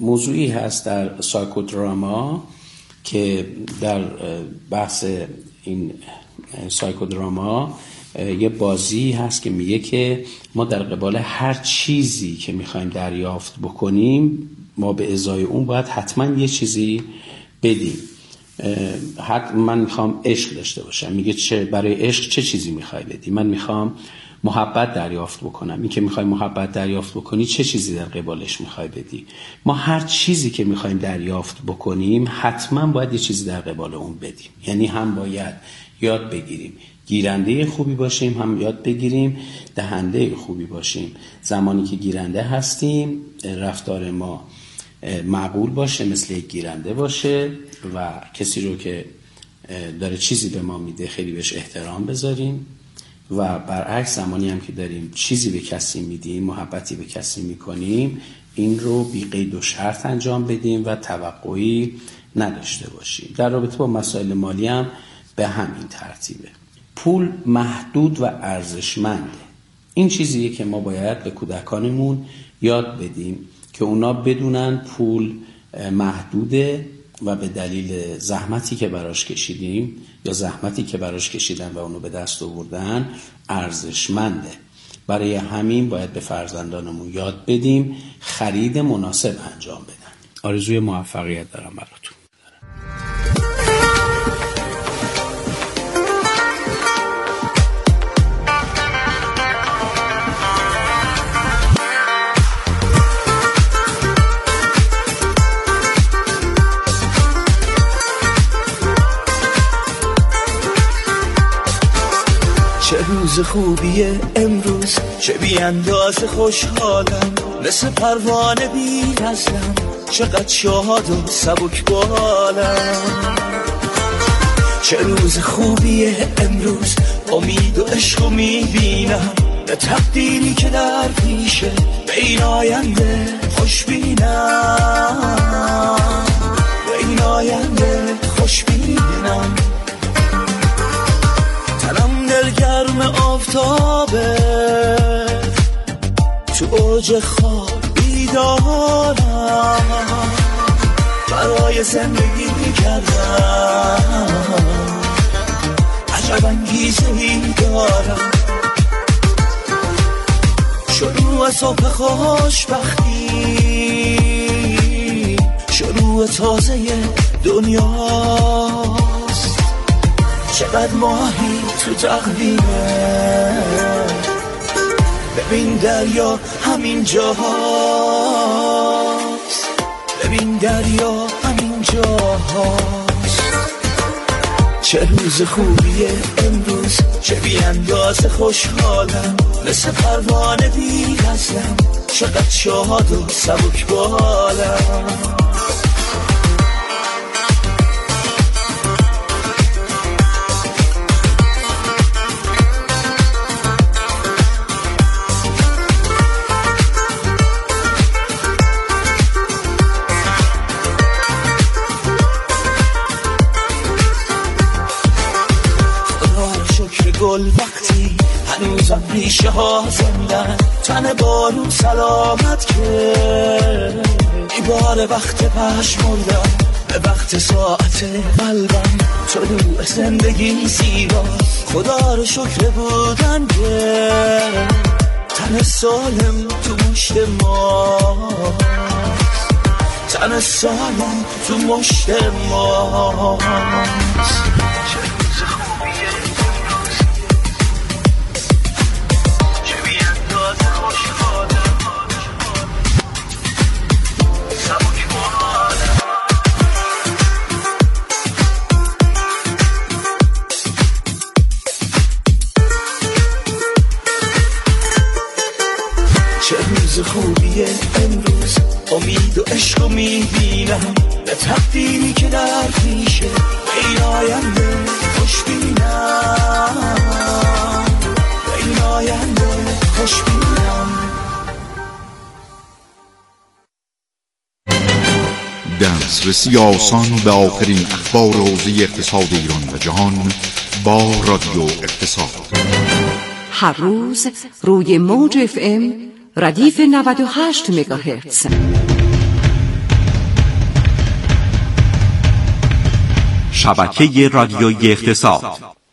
موضوعی هست در سایکودراما که در بحث این سایکودراما یه بازی هست که میگه که ما در قبال هر چیزی که میخوایم دریافت بکنیم ما به ازای اون باید حتما یه چیزی بدیم. من میخوام عشق داشته باشم، میگه چه برای عشق چه چیزی میخوای بدی؟ من میخوام محبت دریافت بکنم، این که میخوای محبت دریافت بکنی چه چیزی در قبالش میخوای بدی؟ ما هر چیزی که میخوایم دریافت بکنیم حتما باید یه چیزی در قبال اون بدیم. یعنی هم باید یاد بگیریم گیرنده خوبی باشیم، هم یاد بگیریم دهنده خوبی باشیم. زمانی که گیرنده هستیم رفتار ما معقول باشه، مثل یک گیرنده باشه و کسی رو که داره چیزی به ما میده خیلی بهش احترام بذاریم و برعکس زمانی هم که داریم چیزی به کسی میدیم، محبتی به کسی میکنیم، این رو بی قید و شرط انجام بدیم و توقعی نداشته باشیم. در رابطه با مسائل مالی هم به همین ترتیبه. پول محدود و ارزشمنده. این چیزیه که ما باید به کودکانمون یاد بدیم که اونا بدونن پول محدوده و به دلیل زحمتی که براش کشیدیم یا زحمتی که براش کشیدن و اونو به دست آوردن ارزشمنده. برای همین باید به فرزندانمون یاد بدیم خرید مناسب انجام بدن. آرزوی موفقیت دارم براتون. چه روز خوبیه امروز، چه بی اندازه خوشحالم، مثل پروانه بی نزلم، چقدر شاد و سبک بالم. چه روز خوبیه امروز، امید و عشق میبینم، به تقدیری که در پیشه، به این آینده خوشبینم، به این آینده خوشبینم. تنم دلگرم آفتابه، تو اوج خواب بیدارم، برای زندگی کردم عجب انگیزه‌ای دارم. شروع صبح خوشبختی، شروع تازه دنیاست، چقدر ماهی تو تقویمه، ببین دریا همین جاست، ببین دریا همین جاست. چه روز خوبیه امروز، چه بی اندازه خوشحالم، مثل پروانه بی نزلم، چقدر شاد و سبک بالم. گل وقتی هنوزم ریشه ها زندن، تن بارون سلامت کرد، ای بار وقت پشمردم، به وقت ساعت قلبم، طلوع زندگی زیبا، خدا رو شکر بودن کرد، تن سالم تو مشت ماست، تن سالم تو مشت ماست. خوبیه امروز، امید و عشق میبینم، به تقدیری که در پیشه، به این آینده خوشبینم، به این آینده خوشبینم. دسترسی آسان به آخرین اخبار حوزه اقتصاد ایران و جهان با رادیو اقتصاد. هر روز روی موج FM ردیف 98 مگاهرتز. شبکه رادیویی اقتصاد.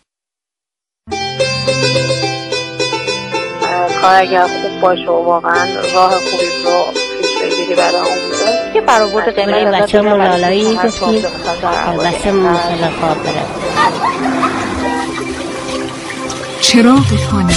کار اگر خوب باشه و واقعا راه خوبی رو پیش بگیری برای آموزش که برآورد قیمت بچه مولالایی گفتیم بچه مثلا خواب برم. چراغ خانه.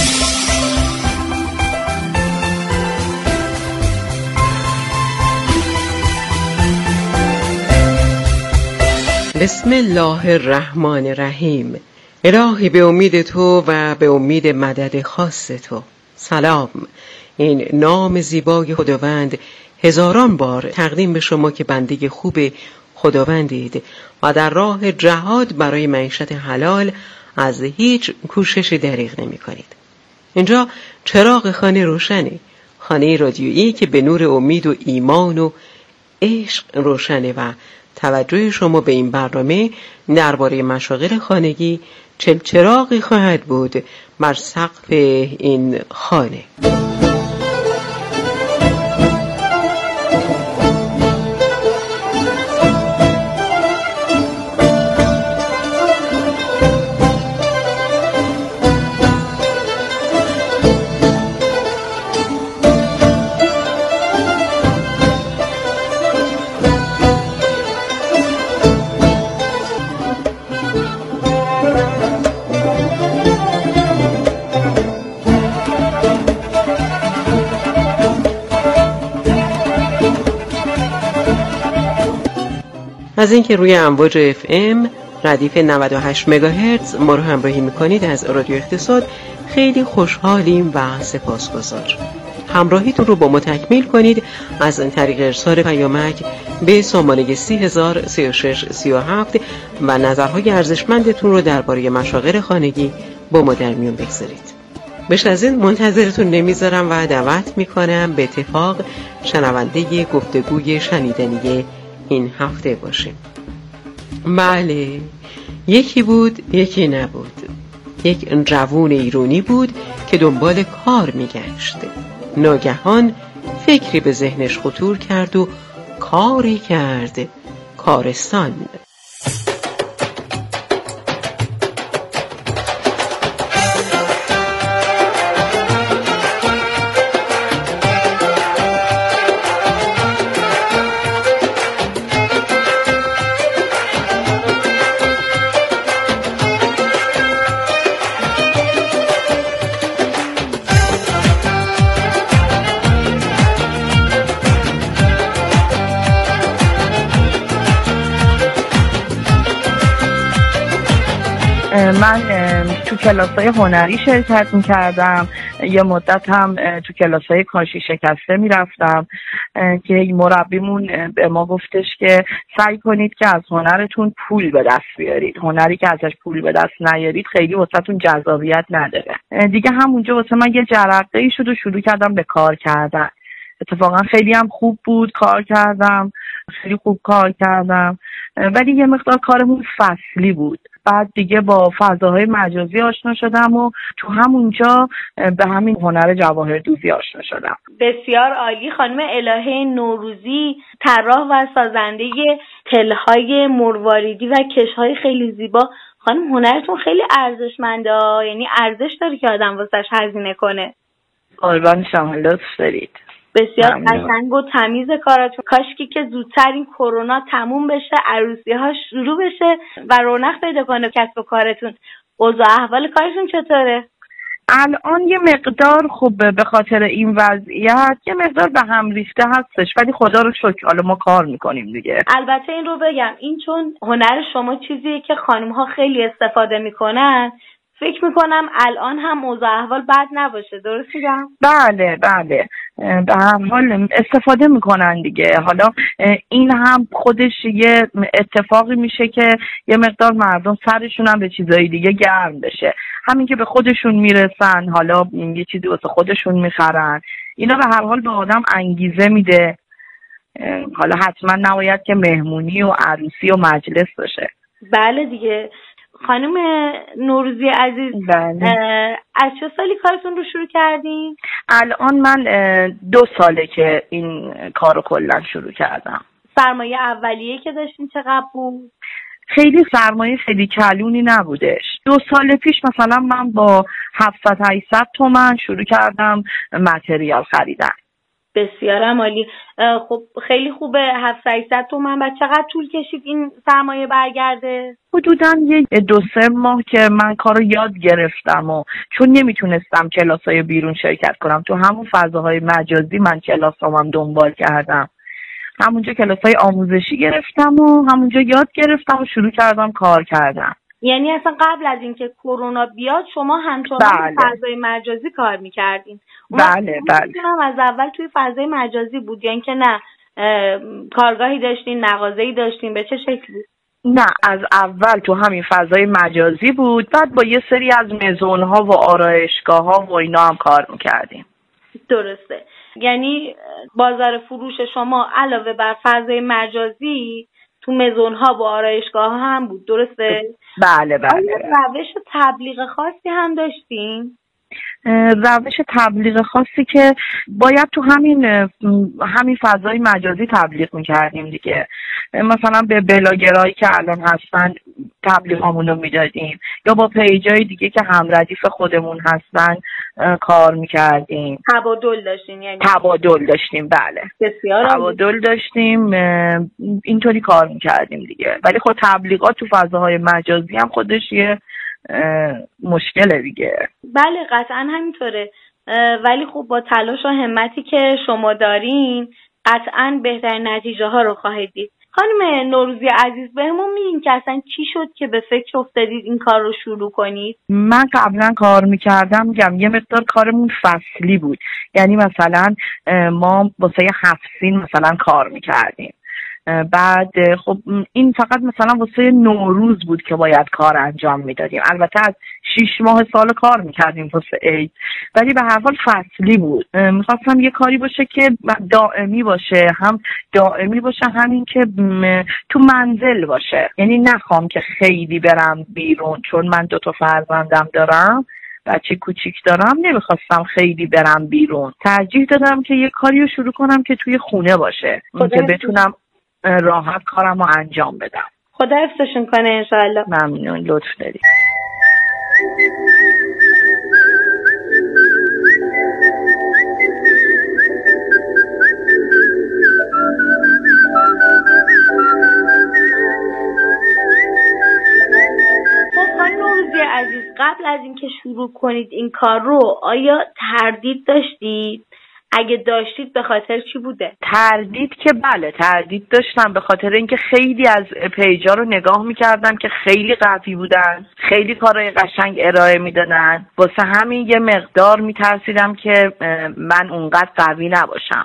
بسم الله الرحمن الرحیم. الهی به امید تو و به امید مدد خاص تو. سلام. این نام زیبای خداوند هزاران بار تقدیم به شما که بنده خوب خداوندید و در راه جهاد برای معیشت حلال از هیچ کوششی دریغ نمی کنید. اینجا چراغ خانه روشنه، خانه رادیویی که به نور امید و ایمان و عشق روشنه و توجه شما به این برنامه درباره مشاغل خانگی چراغی خواهد بود بر سقف این خانه. از اینکه روی امواج FM ردیف 98 مگاهرتز ما رو همراهی میکنید از رادیو اقتصاد خیلی خوشحالیم و سپاسگزار. همراهیتون رو با ما تکمیل کنید از طریق ارسال پیامک به سامانه 303637 و نظرهای ارزشمندتون رو درباره مشاغل خانگی با ما در میون بگذارید. بیش از این منتظرتون نمیذارم و دعوت میکنم به اتفاق شنونده گفتگوی شنیدنی این هفته باشیم. بله، یکی بود یکی نبود. یک جوون ایرانی بود که دنبال کار میگشت. ناگهان فکری به ذهنش خطور کرد و کاری کرد. کارستان. من تو کلاس‌های هنری شرکت می‌کردم، یه مدت هم تو کلاس‌های کاشی شکسته می‌رفتم که مربیمون به ما گفتش که سعی کنید که از هنرتون پول به دست بیارید. هنری که ازش پول به دست نیارید خیلی واسهتون جذابیت نداره. دیگه همونجا واسه من یه جرقه‌ای شد و شروع کردم به کار کردن. اتفاقا خیلی هم خوب بود، کار کردم، خیلی خوب کار کردم، ولی یه مقدار کارمون فصلی بود. بعد دیگه با فضاهای مجازی آشنا شدم و تو همونجا به همین هنر جواهردوزی آشنا شدم. بسیار عالی. خانم الهه نوروزی، طراح و سازنده تل‌های مرواریدی و کش‌های خیلی زیبا. خانم هنرتون خیلی ارزشمنده، یعنی ارزش داره که آدم واسش هزینه کنه. قربان شما، لطف دارید. بسیار قشنگ و تمیز کاراتون. کاشکی که زودتر این کرونا تموم بشه، عروسی ها شروع بشه و رونق پیدا کنه کسب و کارتون. اوضاع احوال کارتون چطوره؟ الان یه مقدار خوبه، به خاطر این وضعیت یه مقدار به هم ریخته هستش، ولی خدا رو شکر حالا ما کار میکنیم دیگه. البته این رو بگم، این چون هنر شما چیزیه که خانم ها خیلی استفاده میکنن، فکر میکنم الان هم اوضاع احوال بد نباشه. درست میگم؟ بله به هر حال استفاده میکنن دیگه. حالا این هم خودش یه اتفاقی میشه که یه مقدار مردم سرشون هم به چیزای دیگه گرم بشه. همین که به خودشون میرسن، حالا یه چیزی واسه خودشون میخرن، اینا به هر حال به آدم انگیزه میده. حالا حتما نباید که مهمونی و عروسی و مجلس باشه. بله دیگه. خانم نوروزی عزیز، بله. از چه سالی کارتون رو شروع کردین؟ الان من 2 ساله که این کارو کلا شروع کردم. سرمایه اولیه که داشتین چقدر بود؟ خیلی سرمایه خیلی کلونی نبودش. 2 سال پیش مثلا من با 700-800 تومن شروع کردم متریال خریدن. بسیارم عالی. خب خیلی خوبه. 700-800 تومن. بعد چقدر طول کشید این سرمایه برگرده؟ حدوداً 2-3 ماه که من کارو یاد گرفتم و چون نمیتونستم کلاسای بیرون شرکت کنم، تو همون فضاهای مجازی من کلاسامم دنبال کردم. همونجا کلاسای آموزشی گرفتم و همونجا یاد گرفتم و شروع کردم کار کردم. یعنی اصلا قبل از اینکه کرونا بیاد شما همچنان بله. تو فضای مجازی کار میکردین؟ بله. از اول توی فضای مجازی بود یعنی که نه کارگاهی داشتین، مغازه‌ای داشتین، به چه شکلی؟ نه، از اول تو همین فضای مجازی بود، بعد با یه سری از مزون‌ها و آرایشگاه‌ها و اینا هم کار میکردیم. درسته. یعنی بازار فروش شما علاوه بر فضای مجازی تو مزون‌ها و آرایشگاه‌ها هم بود، درسته؟ بله. روش تبلیغ خاصی هم داشتین؟ روش تبلیغ خاصی که باید تو همین فضای مجازی تبلیغ میکردیم دیگه. مثلا به بلاگرایی که الان هستن تبلیغامون رو میدادیم یا با پیجای دیگه که هم ردیف خودمون هستن کار میکردیم. تبادل داشتین؟ یعنی تبادل داشتیم. بله بسیار تبادل داشتیم، اینطوری کار میکردیم دیگه. ولی خب تبلیغات تو فضاهای مجازی هم خودش یه مشکله دیگه. بله قطعا همینطوره، ولی خب با تلاش و همتی که شما دارین قطعا بهترین نتیجه ها رو خواهید دید. خانم نوروزی عزیز بهمون میگین که اصلا چی شد که به فکر افتادید این کار رو شروع کنید؟ من قبلا کار میکردم، میگم یه مقدار کارمون فصلی بود، یعنی مثلا ما واسه 7 سین مثلا کار میکردیم، بعد خب این فقط مثلا واسه نوروز بود که باید کار انجام میدادیم. البته از 6 ماه سال کار میکردیم واسه عید، ولی به هر حال فصلی بود. میخواستم یه کاری باشه که دائمی باشه، هم دائمی باشه همین که تو منزل باشه، یعنی نخوام که خیلی برم بیرون، چون من 2 تا فرزندم دارم، بچه کوچیک دارم، نمیخواستم خیلی برم بیرون. ترجیح دادم که یه کاری رو شروع کنم که توی خونه باشه که بتونم راحت کارم رو انجام بدم. خدا حفظشون کنه انشاءالله. ممنون، لطف داری. عزیز قبل از اینکه شروع کنید این کار رو آیا تردید داشتید؟ اگه داشتید به خاطر چی بوده؟ تردید که بله تردید داشتم، به خاطر اینکه خیلی از پیجا رو نگاه میکردم که خیلی قوی بودن، خیلی کارهای قشنگ ارائه میدادن، واسه همین یه مقدار میترسیدم که من اونقدر قوی نباشم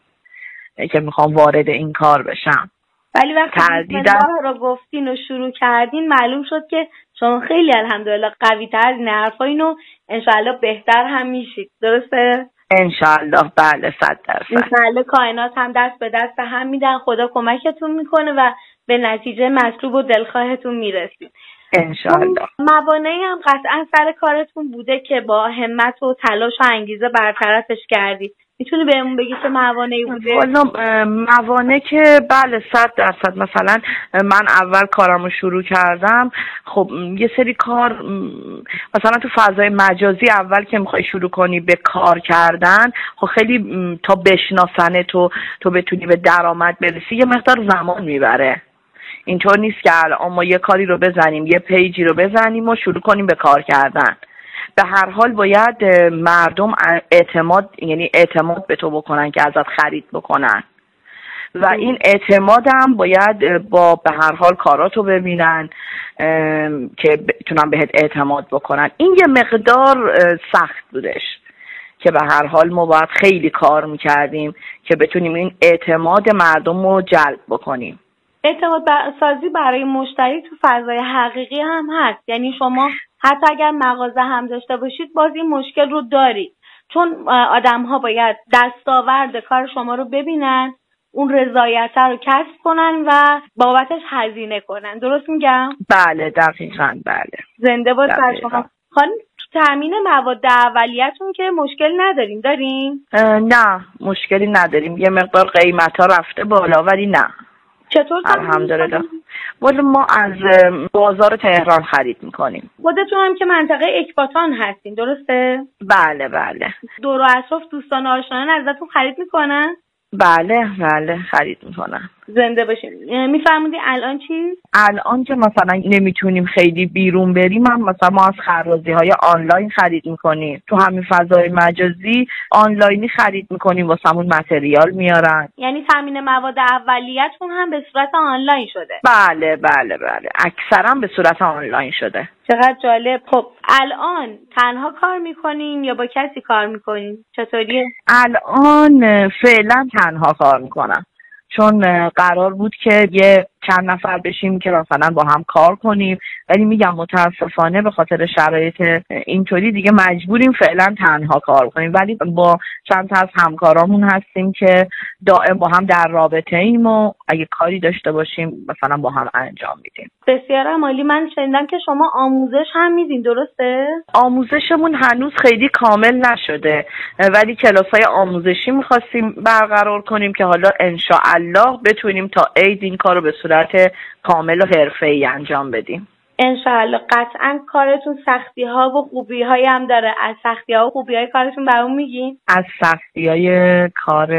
که میخوام وارد این کار بشم. ولی وقتی تردیدم رو گفتین و شروع کردین معلوم شد که شما خیلی الحمدلله قوی تر این حرفایین و انشاءالله بهتر هم میشید، درسته؟ انشاءالله بله 100%. انشاءالله کائنات هم دست به دست هم میدن، خدا کمکتون میکنه و به نتیجه مطلوب و دلخواهتون میرسید انشاءالله. موانعی هم قطعا سر کارتون بوده که با همت و تلاش و انگیزه برطرفش کردید. میتونی بهمون بگی چه موانعی بوده؟ موانع که بله 100%. مثلا من اول کارم رو شروع کردم، خب یه سری کار مثلا تو فضای مجازی اول که میخوای شروع کنی به کار کردن، خب خیلی تا بشناسنه تو بتونی به درآمد برسی یه مقدار زمان میبره. اینطور نیست که الان ما یه کاری رو بزنیم، یه پیجی رو بزنیم و شروع کنیم به کار کردن. به هر حال باید مردم اعتماد به تو بکنن که ازت خرید بکنن و این اعتماد هم باید با به هر حال کاراتو ببینن که بتونن بهت اعتماد بکنن. این یه مقدار سخت بودش که به هر حال ما باید خیلی کار میکردیم که بتونیم این اعتماد مردم رو جلب بکنیم. اعتماد سازی برای مشتری تو فضای حقیقی هم هست، یعنی شما حتی اگر مغازه هم داشته باشید باز این مشکل رو دارید، چون آدم ها باید دستاورد کار شما رو ببینن، اون رضایت رو کسب کنن و بابتش هزینه کنن. درست میگم؟ بله دقیقاً بله. زنده باد بر شما. خانم تو تامین مواد اولیه‌تون که مشکل نداریم؟ داریم؟ نه مشکلی نداریم، یه مقدار قیمت ها رفته بالا ولی نه چطور الحمدلله. ولی ما از بازار تهران خرید میکنیم. خودتون هم که منطقه اکباتان هستین درسته؟ بله بله. دور و اطراف دوستان و آشنایان ازتون خرید میکنن؟ بله خرید میکنن. زنده باشین. میفرمودی الان چی؟ الان که مثلا نمیتونیم خیلی بیرون بریم، هم مثلا ما از خرازی‌های آنلاین خرید میکنیم، تو همین فضای مجازی آنلاینی خرید میکنیم، واسمون متریال میارن. یعنی تامین مواد اولیه‌تون هم به صورت آنلاین شده؟ بله اکثرا به صورت آنلاین شده. چقدر جالب. خب الان تنها کار میکنین یا با کسی کار میکنین؟ چطوریه؟ الان فعلا تنها کار میکنم، چون قرار بود که یه چند نفر بشیم که مثلا با هم کار کنیم، ولی میگم متاسفانه به خاطر شرایط اینطوری دیگه مجبوریم فعلا تنها کار کنیم، ولی با چند تا از همکارامون هستیم که دائم با هم در رابطه ایم و اگه کاری داشته باشیم مثلا با هم انجام میدیم. بسیار عالی. من شنیدم که شما آموزش هم میدین درسته؟ آموزشمون هنوز خیلی کامل نشده، ولی کلاس‌های آموزشی می‌خواستیم برقرار کنیم که حالا انشاءالله بتونیم تا عید این کارو به صورت کامل و حرفه‌ای انجام بدیم. انشاءالله. قطعا کارتون سختی‌ها و خوبی‌هایی هم داره. از سختی‌ها و خوبی‌های کارتون برام میگین؟ از سختی‌های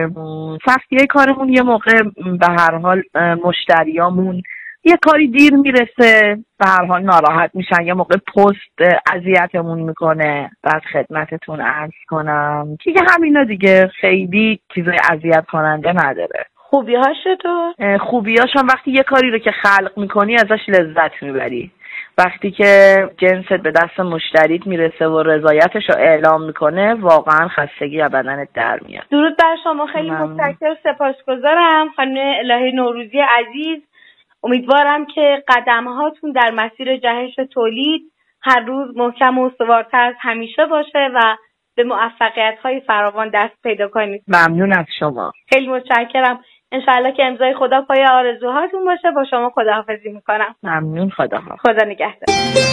کارمون یه موقع به هر حال مشتریامون یه کاری دیر میرسه، به هر حال ناراحت میشن، یه موقع پست اذیتمون میکنه. بعد خدمتتون عرض کنم که همینا دیگه خیلی چیزای اذیت کننده نداره. خوبی‌هاش چطور؟ خوبی‌هاش هم وقتی یه کاری رو که خلق میکنی ازش لذت میبری. وقتی که جنست به دست مشتریت میرسه و رضایتش رو اعلام میکنه، واقعا خستگی از بدنت در میاد. درود بر شما. خیلی متشکرم، سپاسگزارم خانم الهه نوروزی عزیز. امیدوارم که قدم‌هاتون در مسیر جهش تولید هر روز محکم و استوارتر از همیشه باشه و به موفقیت‌های فراوان دست پیدا کنید. ممنون از شما. خیلی متشکرم. انشالله که امضای خدا پای آرزوهاتون باشه. با شما خداحافظی میکنم. ممنون. خداحافظ. خدا نگهدار.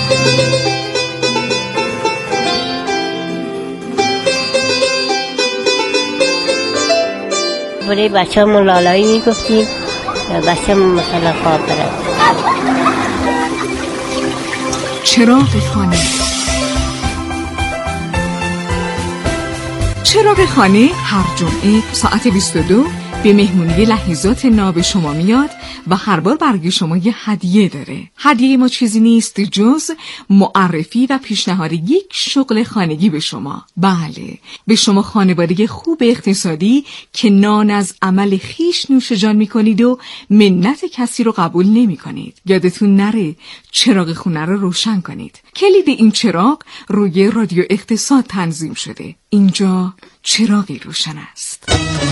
برای بچه‌مون لالایی میگفتیم، بچه‌مون مثلا خواب برد. چراغ خانه. چراغ خانه هر جمعه ساعت 22 به مهمونی لحظات ناب شما میاد و هر بار برای شما یه هدیه داره. هدیه ما چیزی نیست جز معرفی و پیشنهاد یک شغل خانگی به شما. بله، به شما خانواده خوب اقتصادی که نان از عمل خیش نوش جان میکنید و منت کسی رو قبول نمی کنید. یادتون نره چراغ خونه رو روشن کنید. کلید این چراغ روی رادیو اقتصاد تنظیم شده. اینجا چراغی روشن است.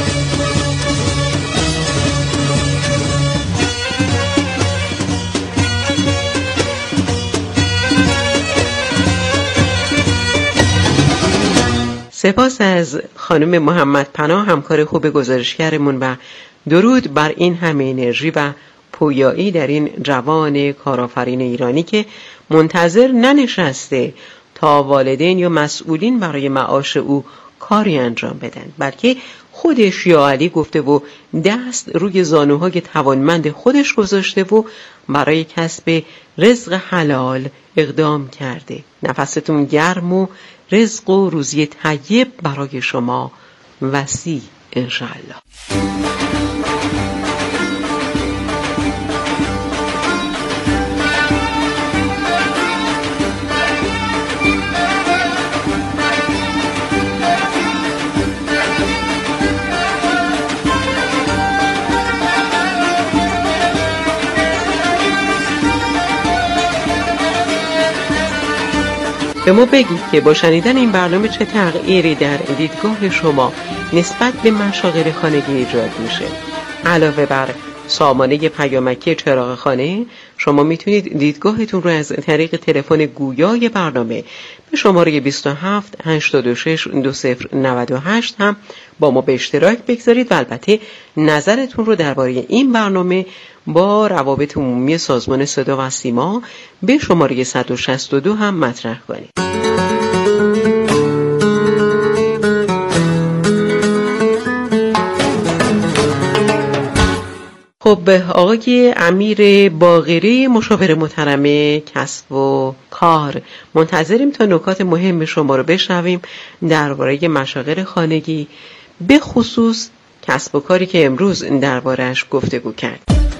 سپاس از خانم محمد پناه همکار خوب گزارشگرمون و درود بر این همه انرژی و پویایی در این جوان کارآفرین ایرانی که منتظر ننشسته تا والدین یا مسئولین برای معاش او کاری انجام بدن، بلکه خودش یا علی گفته و دست روی زانوهای توانمند خودش گذاشته و برای کسب رزق حلال اقدام کرده. نفستون گرم و رزق و روزی طیب برای شما وسیع انشاءالله. به ما بگید که با شنیدن این برنامه چه تغییری در دیدگاه شما نسبت به مشاغل خانگی ایجاد میشه. علاوه بر سامانه پیامکی چراغ خانه، شما میتونید دیدگاهتون رو از طریق تلفن گویای برنامه به شماره 27 86 2098 هم با ما به اشتراک بگذارید و البته نظرتون رو درباره این برنامه با روابط عمومی سازمان صدا و سیما به شماره 162 هم مطرح کنید. خب آقای امیر باقری، مشاور محترم کسب و کار، منتظریم تا نکات مهم شما رو بشنویم درباره مشاغل خانگی، به خصوص کسب و کاری که امروز درباره‌اش گفتگو کرد.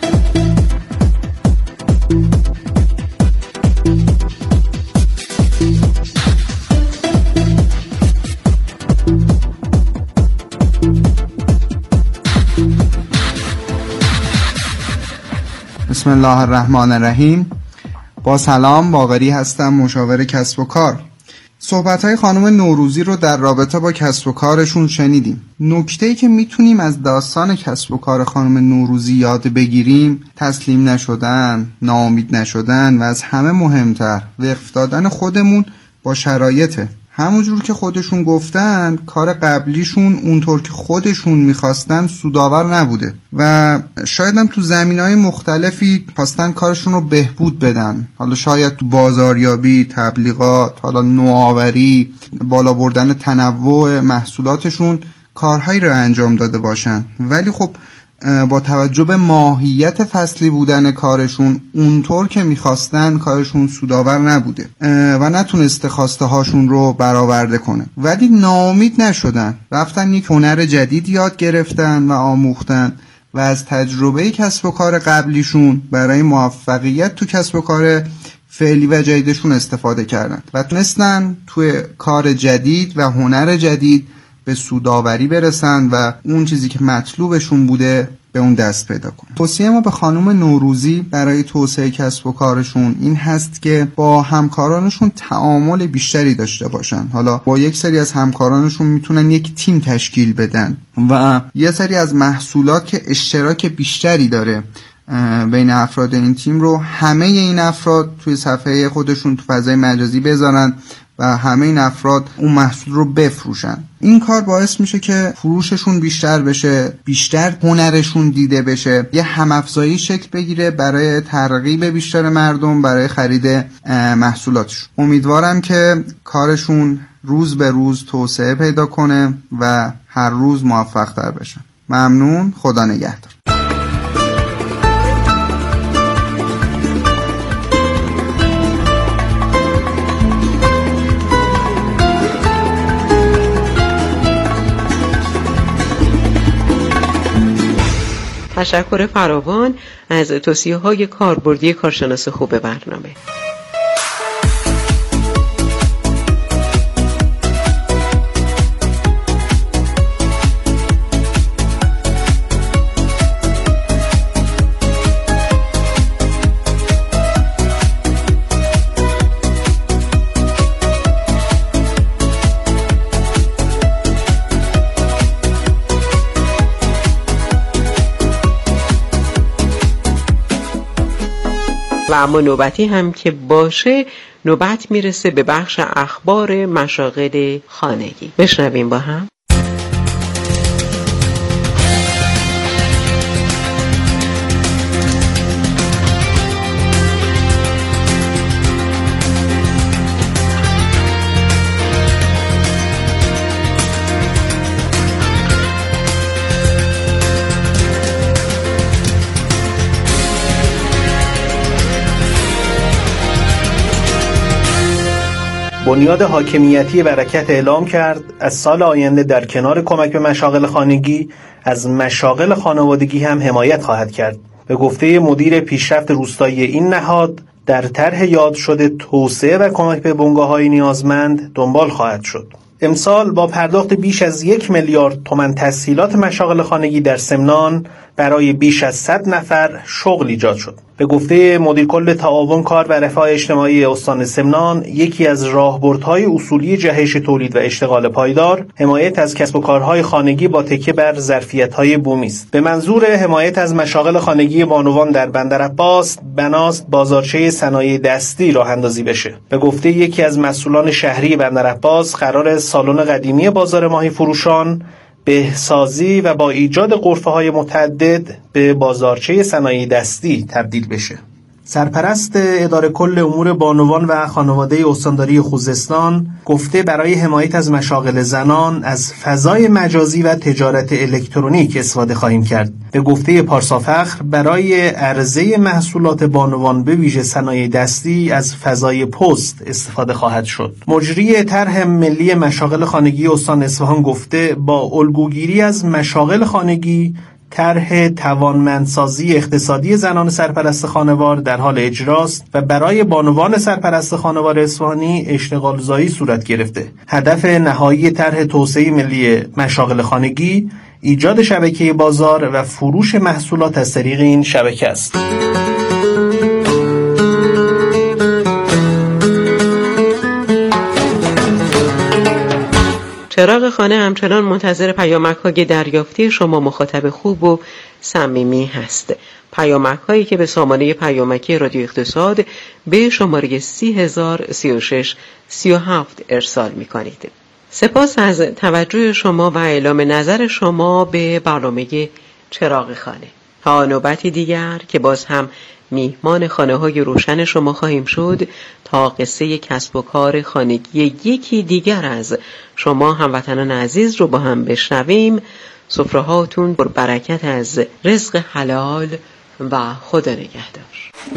بسم الله الرحمن الرحیم. با سلام، باقری هستم، مشاور کسب و کار. صحبت‌های خانم نوروزی رو در رابطه با کسب و کارشون شنیدیم. نکته‌ای که میتونیم از داستان کسب و کار خانم نوروزی یاد بگیریم، تسلیم نشدن، ناامید نشدن و از همه مهمتر وقف دادن خودمون با شرایطه. همونجور که خودشون گفتن، کار قبلیشون اونطور که خودشون میخواستن سودآور نبوده و شاید هم تو زمینهای مختلفی خواستن کارشون رو بهبود بدن. حالا شاید تو بازاریابی، تبلیغات، حالا نوآوری، بالا بردن تنوع محصولاتشون کارهایی رو انجام داده باشن، ولی خب با توجه به ماهیت فصلی بودن کارشون اونطور که میخواستن کارشون سودآور نبوده و نتونسته خواسته هاشون رو برآورده کنه، ولی ناامید نشدن، رفتن یک هنر جدید یاد گرفتن و آموختن و از تجربه کسب و کار قبلیشون برای موفقیت تو کسب و کار فعلی و جدیدشون استفاده کردن و تونستن توی کار جدید و هنر جدید به سودآوری برسن و اون چیزی که مطلوبشون بوده به اون دست پیدا کنن. توصیه ما به خانم نوروزی برای توسعه کسب و کارشون این هست که با همکارانشون تعامل بیشتری داشته باشن. حالا با یک سری از همکارانشون میتونن یک تیم تشکیل بدن و یه سری از محصولات که اشتراک بیشتری داره بین افراد این تیم رو همه این افراد توی صفحه خودشون تو فضای مجازی بذارن و همه این افراد اون محصول رو بفروشن. این کار باعث میشه که فروششون بیشتر بشه، بیشتر هنرشون دیده بشه، یه هم‌افزایی شکل بگیره برای ترغیب بیشتر مردم برای خرید محصولاتشون. امیدوارم که کارشون روز به روز توسعه پیدا کنه و هر روز موفق‌تر بشن. ممنون، خدا نگهدار. تشکر فراوان از توصیه‌های کاربردی کارشناس خوب برنامه. و اما نوبتی هم که باشه، نوبت میرسه به بخش اخبار مشاغل خانگی. بشنویم با هم. بنیاد حاکمیتی برکت اعلام کرد از سال آینده در کنار کمک به مشاغل خانگی از مشاغل خانوادگی هم حمایت خواهد کرد. به گفته مدیر پیشرفت روستایی این نهاد، در طرح یاد شده توسعه و کمک به بنگاه‌های نیازمند دنبال خواهد شد. امسال با پرداخت بیش از 1 میلیارد تومان تسهیلات مشاغل خانگی در سمنان برای بیش از 100 نفر شغل ایجاد شد. به گفته مدیر کل تعاون کار و رفاه اجتماعی استان سمنان، یکی از راهبردهای اصولی جهش تولید و اشتغال پایدار حمایت از کسب و کارهای خانگی با تکیه بر ظرفیت‌های بومی است. به منظور حمایت از مشاغل خانگی بانوان در بندرعباس، بناست بازارچه صنایع دستی راه اندازی بشه. به گفته یکی از مسئولان شهری بندرعباس، قرار سالن قدیمی بازار ماهی فروشان بهسازی و با ایجاد غرفه‌های متعدد به بازارچه صنایع دستی تبدیل بشه. سرپرست اداره کل امور بانوان و خانواده استانداری خوزستان گفته برای حمایت از مشاغل زنان از فضای مجازی و تجارت الکترونیک استفاده خواهیم کرد. به گفته پارسافخر برای عرضه محصولات بانوان به ویژه صنایع دستی از فضای پست استفاده خواهد شد. مجری طرح ملی مشاغل خانگی استان اصفهان گفته با الگوگیری از مشاغل خانگی طرح توانمندسازی اقتصادی زنان سرپرست خانوار در حال اجراست و برای بانوان سرپرست خانوار اصفهانی اشتغال زایی صورت گرفته. هدف نهایی طرح توسعه ملی مشاغل خانگی ایجاد شبکه بازار و فروش محصولات از طریق این شبکه است. چراغ خانه همچنان منتظر پیامک‌های دریافتی شما مخاطب خوب و صمیمی هست. پیامک‌هایی که به سامانه پیامکی رادیو اقتصاد به شماره 303637 ارسال می‌کنید. سپاس از توجه شما و اعلام نظر شما به برنامه چراغ خانه. تا نوبتی دیگر که باز هم میهمان خانه‌های روشن شما خواهیم شد تا قصه کسب و کار خانگی یکی دیگر از شما هموطنان عزیز رو با هم بشنویم. سفره‌هاتون پر برکت از رزق حلال و خدا نگهدار.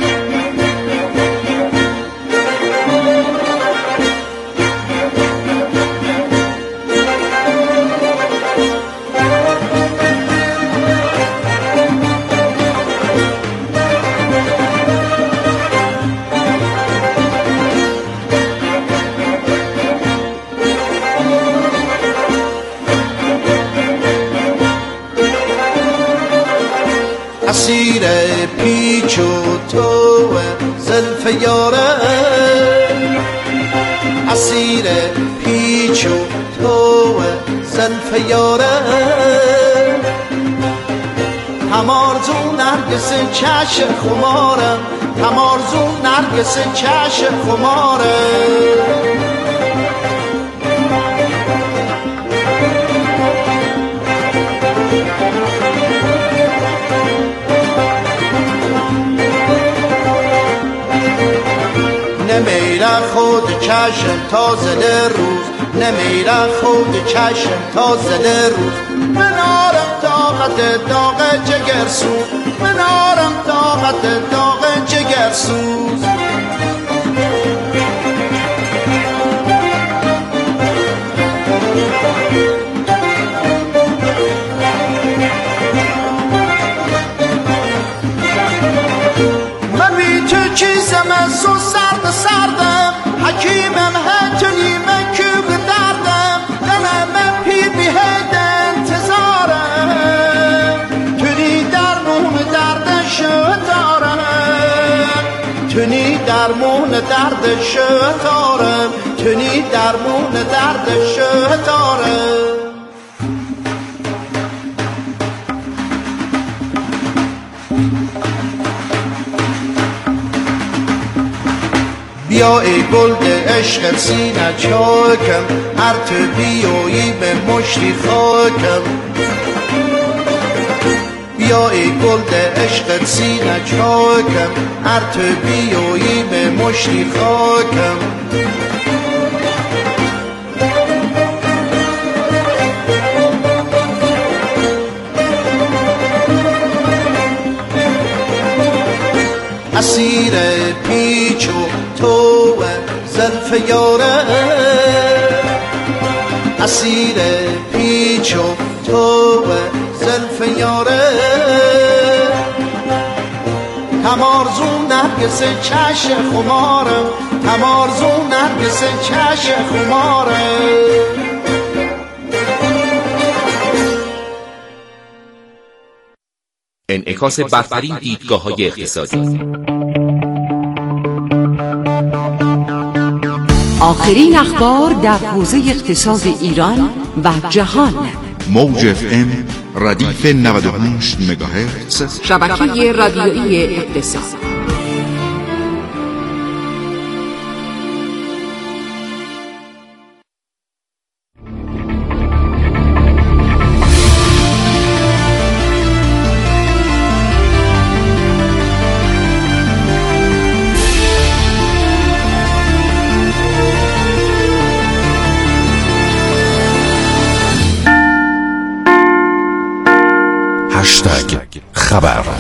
اسیر پیچ و تو زلف یاره، اسیر پیچ و تو زلف یاره، همارزو نرگس چش خمارم، همارزو نرگس چش خمارم. نمیره خود چشم تا زده روز، نمیره خود چشم تا زده روز، منارم طاقت داغ جگرسوز، منارم طاقت داغ جگرسوز. من بی تو چیزم از و سرد سردم، حکیمم هتونیم کیب دردم، دلم پی بی هد انتظارم، تونی درمون دردش دارم، تونی درمون دردش دارم، تونی درمون دردش دارم. بیا ای گلد عشق سینه چاکم، هر تو بیایی به مشتی خاکم. بیا ای گلد عشق سینه چاکم، هر تو بیایی به مشتی خاکم. اسیر پیچ و تو زلف یاره، اسیر پیچ و تو زلف یاره، تمارزو نرگس چش خمارم، تمارزو نرگس چش خمارم. انعکاس برترین دیدگاه‌های اقتصادی. آخرین اخبار در حوزه اقتصاد ایران و جهان. موج FM ردیف 98 مگاهرتز، شبکه رادیویی اقتصاد. خبر